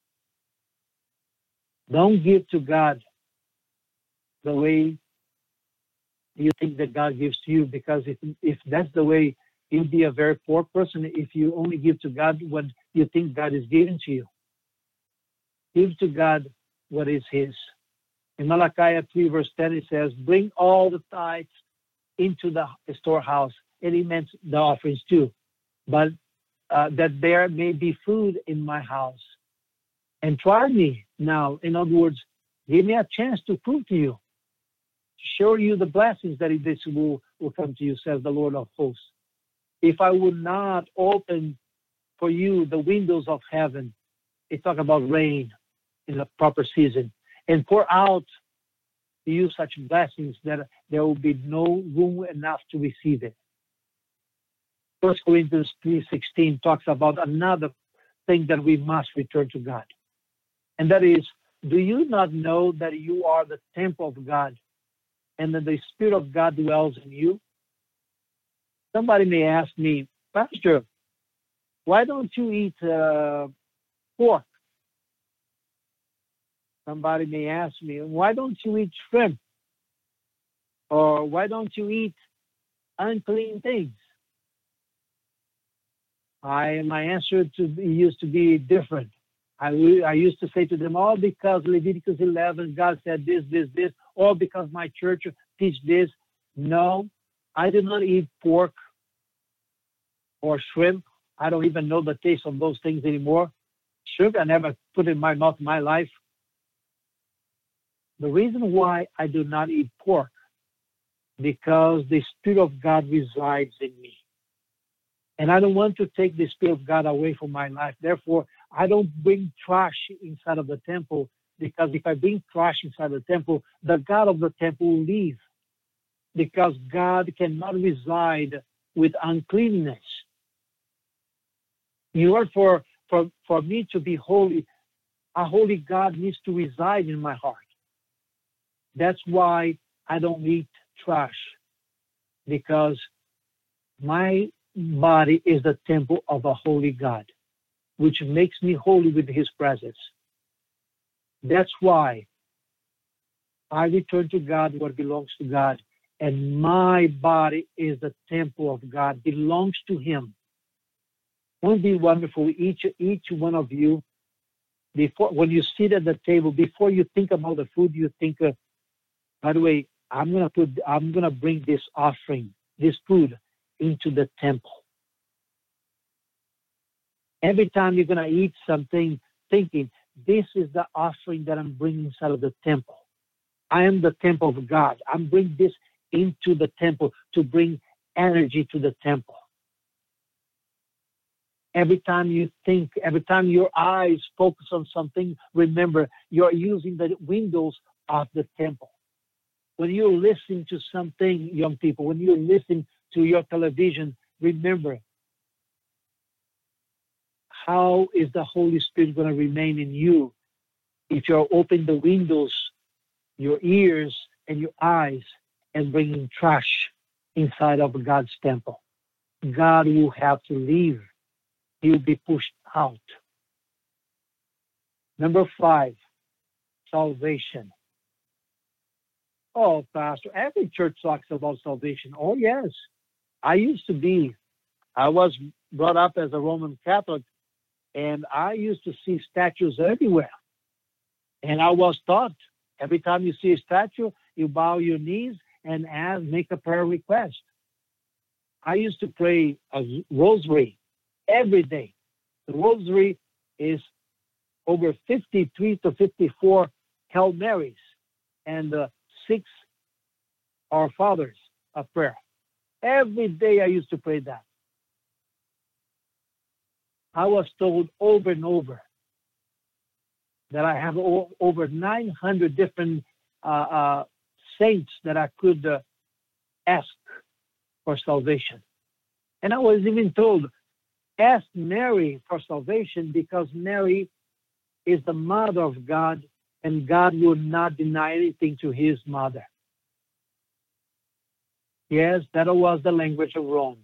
Don't give to God the way you think that God gives to you, because if, if that's the way, you'll be a very poor person if you only give to God what you think God is giving to you. Give to God what is His. In Malachi three, verse ten, it says, bring all the tithes into the storehouse. And He meant the offerings too. But uh, that there may be food in my house. And try me now. In other words, give me a chance to prove to you, show you the blessings that this will, will come to you, says the Lord of hosts. If I would not open for you the windows of heaven, it talks about rain in the proper season, and pour out to you such blessings that there will be no room enough to receive it. First Corinthians three sixteen talks about another thing that we must return to God. And that is, do you not know that you are the temple of God and that the Spirit of God dwells in you? Somebody may ask me, Pastor, why don't you eat uh, pork? Somebody may ask me, why don't you eat shrimp? Or why don't you eat unclean things? I, my answer to used to be different. I, I used to say to them, all because Leviticus eleven, God said this, this, this, or because my church teach this. No, I did not eat pork or shrimp. I don't even know the taste of those things anymore. Shrimp, I never put in my mouth in my life. The reason why I do not eat pork, because the Spirit of God resides in me. And I don't want to take the Spirit of God away from my life. Therefore, I don't bring trash inside of the temple, because if I bring trash inside the temple, the God of the temple will leave, because God cannot reside with uncleanness. In order for, for, for me to be holy, a holy God needs to reside in my heart. That's why I don't eat trash, because my body is the temple of a holy God, which makes me holy with His presence. That's why I return to God what belongs to God, and my body is the temple of God, belongs to Him. Won't it be wonderful, each, each one of you, before when you sit at the table, before you think about the food, you think, uh, by the way, I'm gonna put, I'm gonna bring this offering, this food, into the temple. Every time you're gonna eat something, thinking, this is the offering that I'm bringing inside of the temple. I am the temple of God. I'm bringing this into the temple to bring energy to the temple. Every time you think, every time your eyes focus on something, remember, you're using the windows of the temple. When you're listening to something, young people, when you're listening to your television, remember, how is the Holy Spirit going to remain in you if you're opening the windows, your ears and your eyes, and bringing trash inside of God's temple? God will have to leave. He will be pushed out. Number five, salvation. Oh, Pastor, every church talks about salvation. Oh, yes. I used to be, I was brought up as a Roman Catholic, and I used to see statues everywhere. And I was taught, every time you see a statue, you bow your knees and ask, make a prayer request. I used to pray a rosary every day. The rosary is over fifty-three to fifty-four Hail Marys and uh, six Our Fathers of prayer. Every day I used to pray that. I was told over and over that I have o- over nine hundred different uh, uh, saints that I could uh, ask for salvation. And I was even told, ask Mary for salvation, because Mary is the mother of God, and God will not deny anything to His mother. Yes, that was the language of Rome.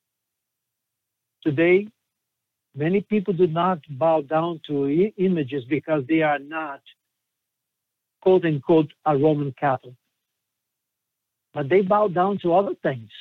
Today, many people do not bow down to I- images because they are not, quote unquote, a Roman Catholic. But they bow down to other things.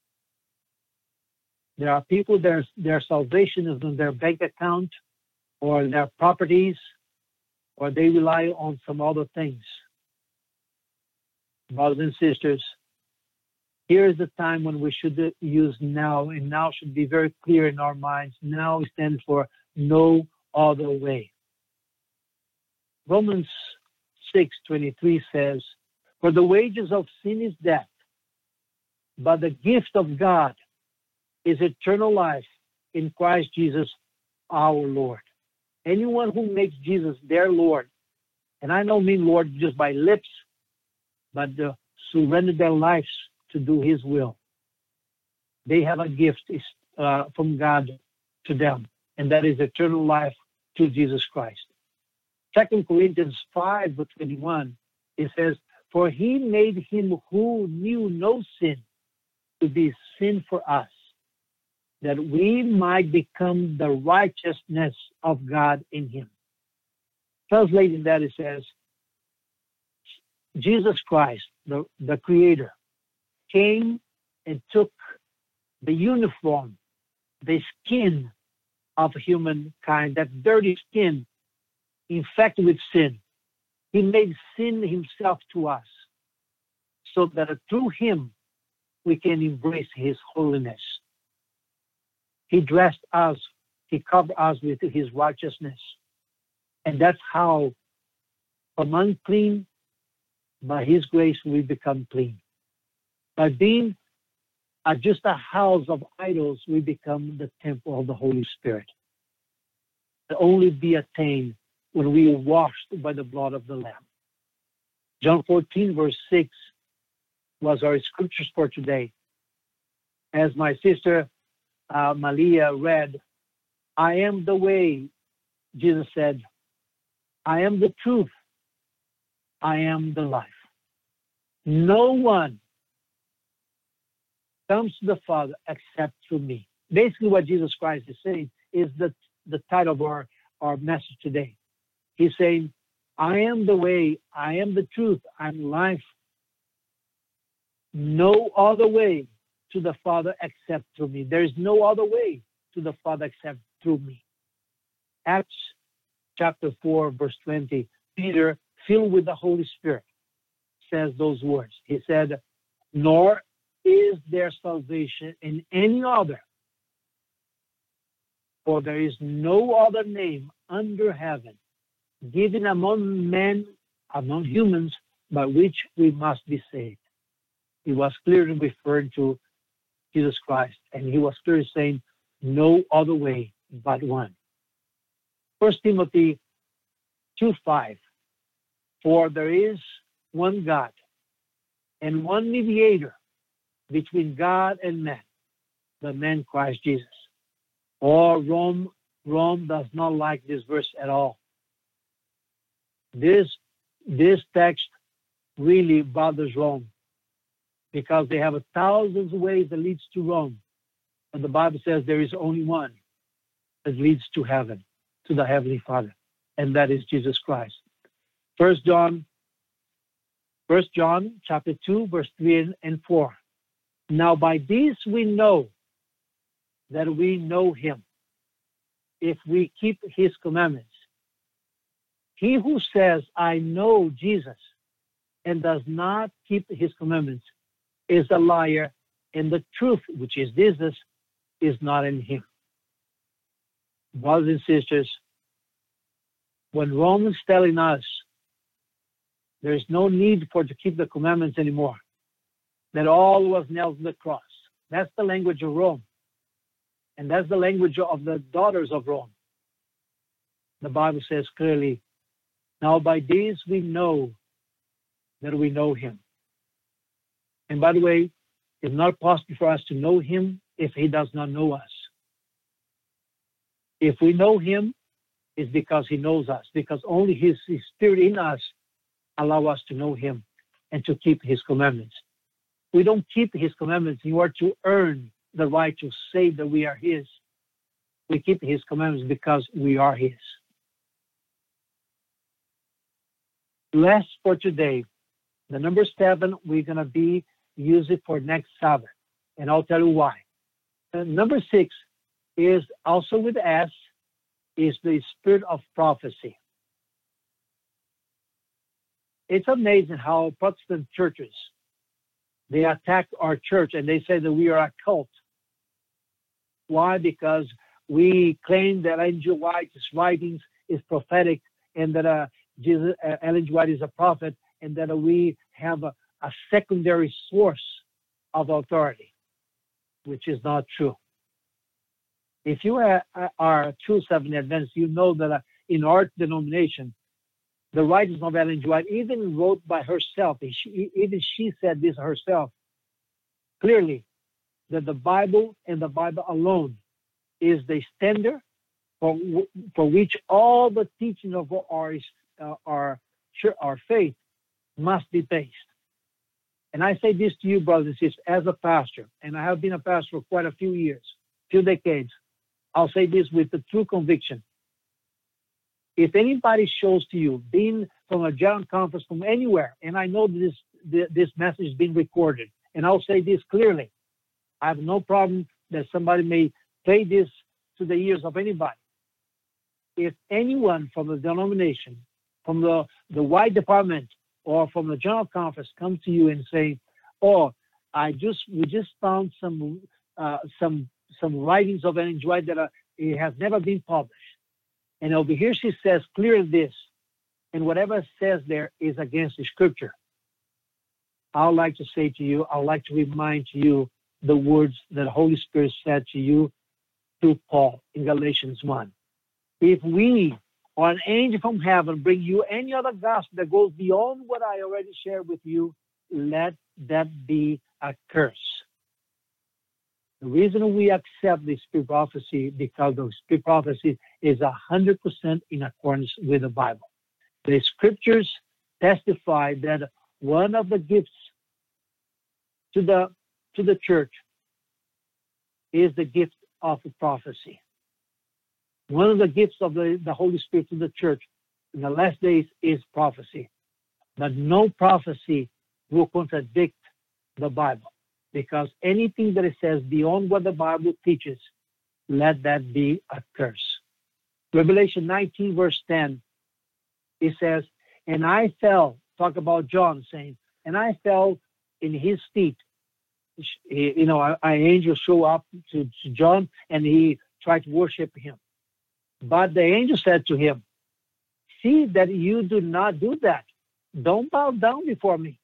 There are people, their, their salvation is in their bank account or their properties, or they rely on some other things. Brothers and sisters, here is the time when we should use now, and now should be very clear in our minds. Now stands for no other way. Romans six twenty-three says, for the wages of sin is death, but the gift of God is eternal life in Christ Jesus our Lord. Anyone who makes Jesus their Lord, and I don't mean Lord just by lips, but uh, surrender their lives to do His will. They have a gift uh, from God to them, and that is eternal life through Jesus Christ. Second Corinthians five twenty-one, it says, "For He made Him who knew no sin to be sin for us, that we might become the righteousness of God in Him." Translating that, it says, Jesus Christ, the, the Creator, came and took the uniform, the skin of humankind, that dirty skin infected with sin. He made sin Himself to us so that through Him we can embrace His holiness. He dressed us, He covered us with His righteousness. And that's how, from unclean, by His grace, we become clean. By being uh, just a house of idols, we become the temple of the Holy Spirit. To only be attained when we are washed by the blood of the Lamb. John fourteen, verse six was our scriptures for today. As my sister uh, Malia read, "I am the way," Jesus said, "I am the truth, I am the life. No one comes to the Father except through me." Basically what Jesus Christ is saying is the, the title of our, our message today. He's saying, I am the way, I am the truth, I'm life. No other way to the Father except through me. There is no other way to the Father except through me. Acts chapter four, verse twenty, Peter, filled with the Holy Spirit, says those words. He said, "Nor is there salvation in any other, for there is no other name under heaven given among men, among humans, by which we must be saved." He was clearly referring to Jesus Christ, and he was clearly saying, no other way but one. First Timothy two five, "For there is one God and one mediator between God and man, the man Christ Jesus." Or Rome, Rome does not like this verse at all. This, this text really bothers Rome because they have a thousand ways that leads to Rome. And the Bible says there is only one that leads to heaven, to the Heavenly Father, and that is Jesus Christ. First John, First John chapter two, verse three and four. "Now by this we know that we know Him, if we keep His commandments. He who says, I know Jesus, and does not keep His commandments is a liar, and the truth, which is Jesus, is not in him." Brothers and sisters, when Rome is telling us there is no need for to keep the commandments anymore, that all was nailed to the cross, that's the language of Rome. And that's the language of the daughters of Rome. The Bible says clearly, "Now by this we know that we know Him." And by the way, it's not possible for us to know Him if He does not know us. If we know Him, it's because He knows us, because only His, His Spirit in us allow us to know Him and to keep His commandments. We don't keep His commandments in order to earn the right to say that we are His. We keep His commandments because we are His. Last for today, the number seven, we're going to be use it for next Sabbath, and I'll tell you why. And number six is also with S, is the spirit of prophecy. It's amazing how Protestant churches, they attack our church and they say that we are a cult. Why? Because we claim that Ellen G. White's writings is prophetic, and that uh, Jesus, uh, Ellen G. White is a prophet, and that uh, we have a, a secondary source of authority, which is not true. If you are, are a true Seventh-day Adventist, you know that uh, in our denomination, the writings of Ellen G. White, even wrote by herself, and she, even she said this herself clearly, that the Bible and the Bible alone is the standard for, for which all the teaching of our, uh, our, our faith must be based. And I say this to you, brothers and sisters, as a pastor, and I have been a pastor for quite a few years, few decades. I'll say this with the true conviction. If anybody shows to you, being from a general conference from anywhere, and I know this, this message is being recorded, and I'll say this clearly, I have no problem that somebody may play this to the ears of anybody. If anyone from the denomination, from the, the white department, or from the general conference comes to you and say, "Oh, I just we just found some uh, some some writings of Ellen G. White that are, it has never been published," and over here she says clearly this, and whatever it says there is against the Scripture. I would like to say to you, I would like to remind to you the words that the Holy Spirit said to you through Paul in Galatians one. If we or an angel from heaven bring you any other gospel that goes beyond what I already shared with you, let that be a curse. The reason we accept the Spirit prophecy, because the Spirit prophecy is one hundred percent in accordance with the Bible. The Scriptures testify that one of the gifts to the, to the church is the gift of prophecy. One of the gifts of the, the Holy Spirit to the church in the last days is prophecy. But no prophecy will contradict the Bible, because anything that it says beyond what the Bible teaches, let that be a curse. Revelation nineteen, verse ten, it says, "And I fell," talk about John saying, "and I fell in his feet." You know, an angel show up to, to John, and he tried to worship him. But the angel said to him, "See that you do not do that. Don't bow down before me."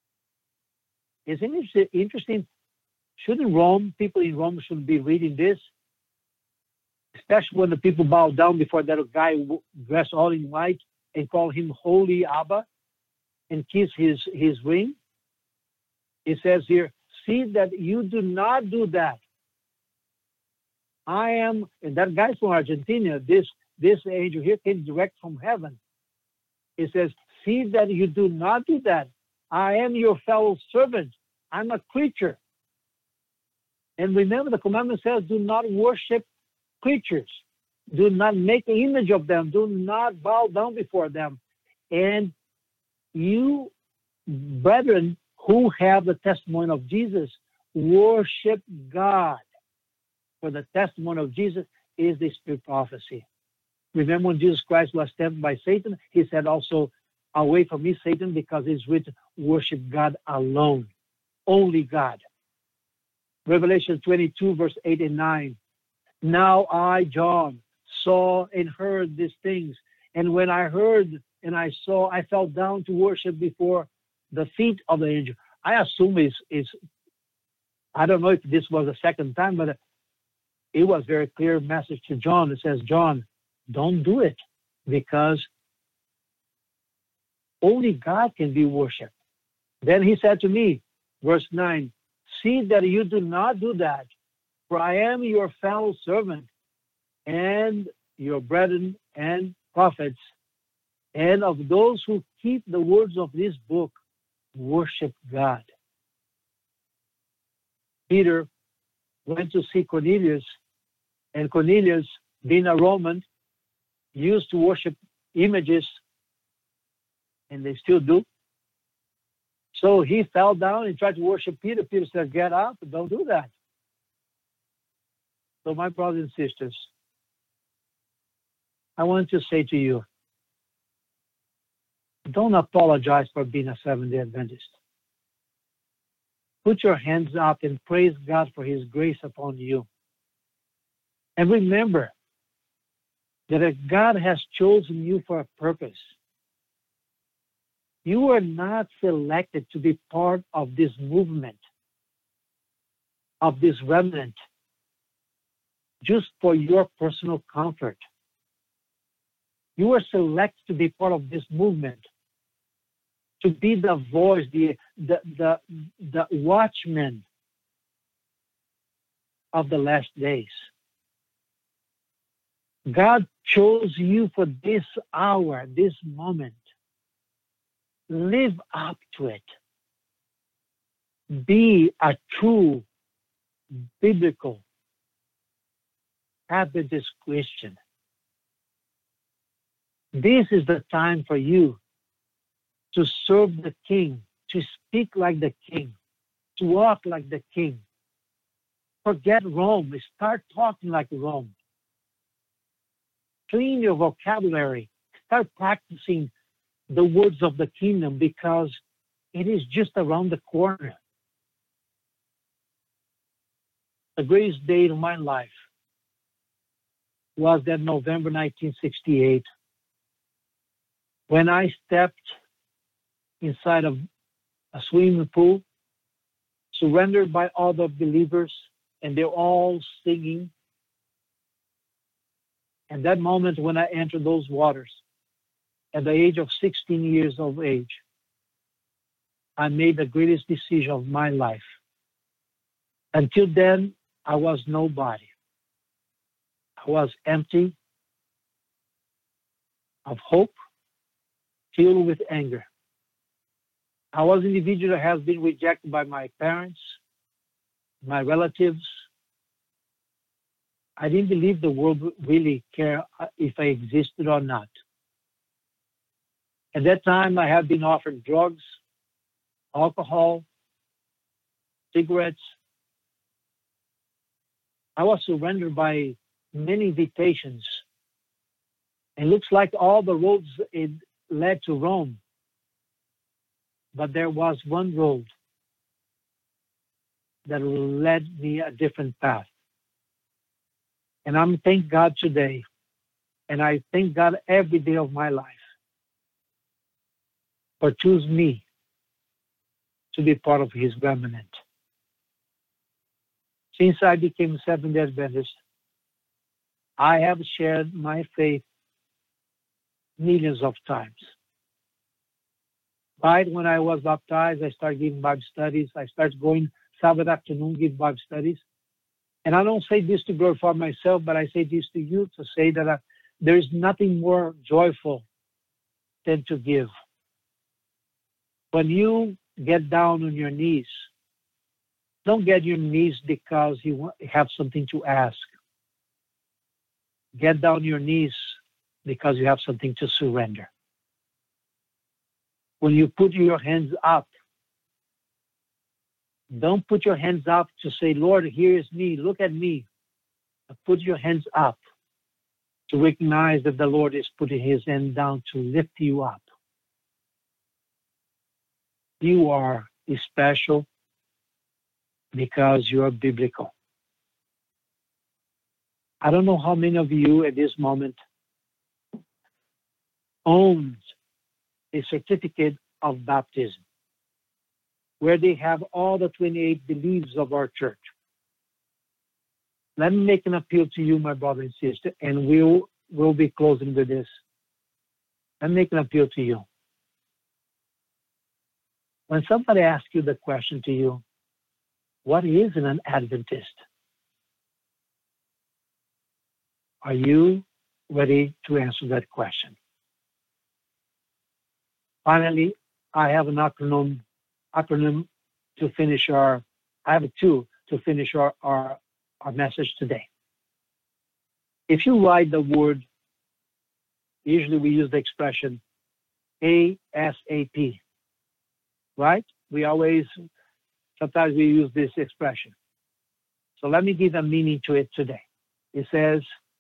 Isn't it interesting? Shouldn't Rome, people in Rome should be reading this? Especially when the people bow down before that guy dressed all in white and call him Holy Abba and kiss his, his ring. It says here, "See that you do not do that. I am," and that guy's from Argentina, this, this angel here came direct from heaven. It says, "See that you do not do that. I am your fellow servant. I'm a creature." And remember, the commandment says, do not worship creatures. Do not make an image of them. Do not bow down before them. And you, brethren, who have the testimony of Jesus, worship God. For the testimony of Jesus is the Spirit prophecy. Remember when Jesus Christ was tempted by Satan, he said also, "Away from me, Satan, because it's written, worship God alone, only God." Revelation twenty-two, verse eight and nine. "Now I, John, saw and heard these things. And when I heard and I saw, I fell down to worship before the feet of the angel." I assume it's, it's I don't know if this was the second time, but it was very clear message to John. It says, "John, don't do it, because only God can be worshipped." Then he said to me, verse nine, "See that you do not do that, for I am your fellow servant and your brethren and prophets, and of those who keep the words of this book, worship God." Peter went to see Cornelius, and Cornelius, being a Roman, used to worship images, and they still do. So he fell down and tried to worship Peter. Peter said, "Get up, don't do that." So my brothers and sisters, I want to say to you, don't apologize for being a Seventh-day Adventist. Put your hands up and praise God for his grace upon you. And remember that God has chosen you for a purpose. You were not selected to be part of this movement, of this remnant, just for your personal comfort. You were selected to be part of this movement, to be the voice, the, the, the, the watchman of the last days. God chose you for this hour, this moment. Live up to it. Be a true biblical Adventist Christian. This is the time for you to serve the King, to speak like the King, to walk like the King. Forget Rome. Start talking like Rome. Clean your vocabulary. Start practicing the words of the kingdom, because it is just around the corner. The greatest day of my life was that November nineteen sixty-eight, when I stepped inside of a swimming pool, surrendered by other believers, and they're all singing. And that moment when I entered those waters, at the age of sixteen years of age, I made the greatest decision of my life. Until then, I was nobody. I was empty of hope, filled with anger. I was an individual that has been rejected by my parents, my relatives. I didn't believe the world would really care if I existed or not. At that time, I had been offered drugs, alcohol, cigarettes. I was surrendered by many invitations. It looks like all the roads it led to Rome. But there was one road that led me a different path. And I'm thank God today, and I thank God every day of my life for choosing me to be part of His remnant. Since I became Seventh-day Adventist, I have shared my faith millions of times. Right when I was baptized, I started giving Bible studies. I started going Sabbath afternoon, give Bible studies. And I don't say this to glorify myself, but I say this to you to say that uh, there is nothing more joyful than to give. When you get down on your knees, don't get your knees because you want, have something to ask. Get down on your knees because you have something to surrender. When you put your hands up, don't put your hands up to say, Lord, here is me, look at me. Put your hands up to recognize that the Lord is putting His hand down to lift you up. You are special because you are biblical. I don't know how many of you at this moment owns a certificate of baptism where they have all the twenty-eight beliefs of our church. Let me make an appeal to you, my brother and sister, and we'll, we'll be closing with this. Let me make an appeal to you. When somebody asks you the question to you, what is an Adventist? Are you ready to answer that question? Finally, I have an acronym, acronym to finish our, I have two to finish our, our, our message today. If you write the word, usually we use the expression ASAP, right? We always, sometimes we use this expression. So let me give a meaning to it today. It says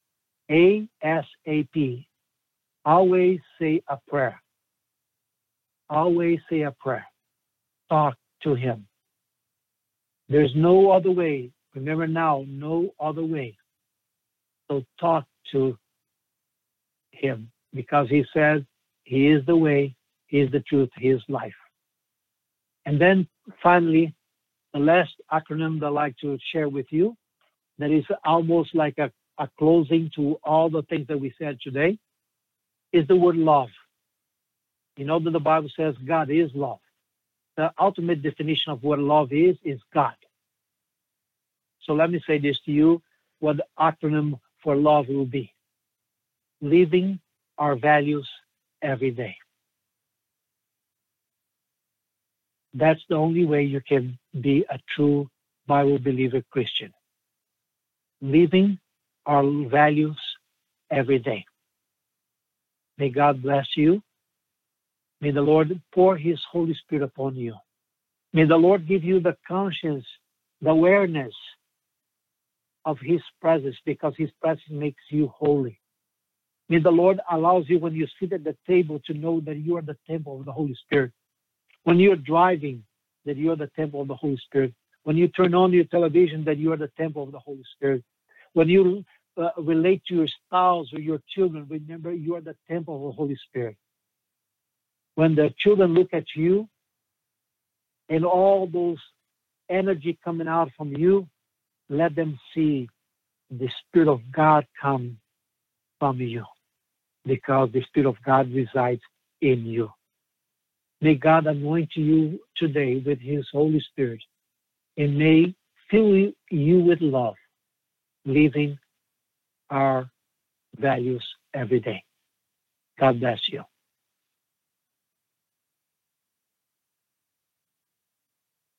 ASAP, always say a prayer. Always say a prayer. Talk to Him. There's no other way. Remember now, no other way. So talk to Him because He said He is the way, He is the truth, He is life. And then finally, the last acronym that I'd like to share with you, that is almost like a, a closing to all the things that we said today. is the word love. You know that the Bible says God is love. The ultimate definition of what love is, is God. So let me say this to you, what the acronym for love will be. Living our values every day. That's the only way you can be a true Bible believer Christian. Living our values every day. May God bless you. May the Lord pour His Holy Spirit upon you. May the Lord give you the conscience, the awareness of His presence, because His presence makes you holy. May the Lord allows you, when you sit at the table, to know that you are the temple of the Holy Spirit. When you're driving, that you are the temple of the Holy Spirit. When you turn on your television, that you are the temple of the Holy Spirit. When you uh, relate to your spouse or your children, remember you are the temple of the Holy Spirit. When the children look at you and all those energy coming out from you, let them see the Spirit of God come from you, because the Spirit of God resides in you. May God anoint you today with His Holy Spirit, and may fill you with love, living our values every day. God bless you.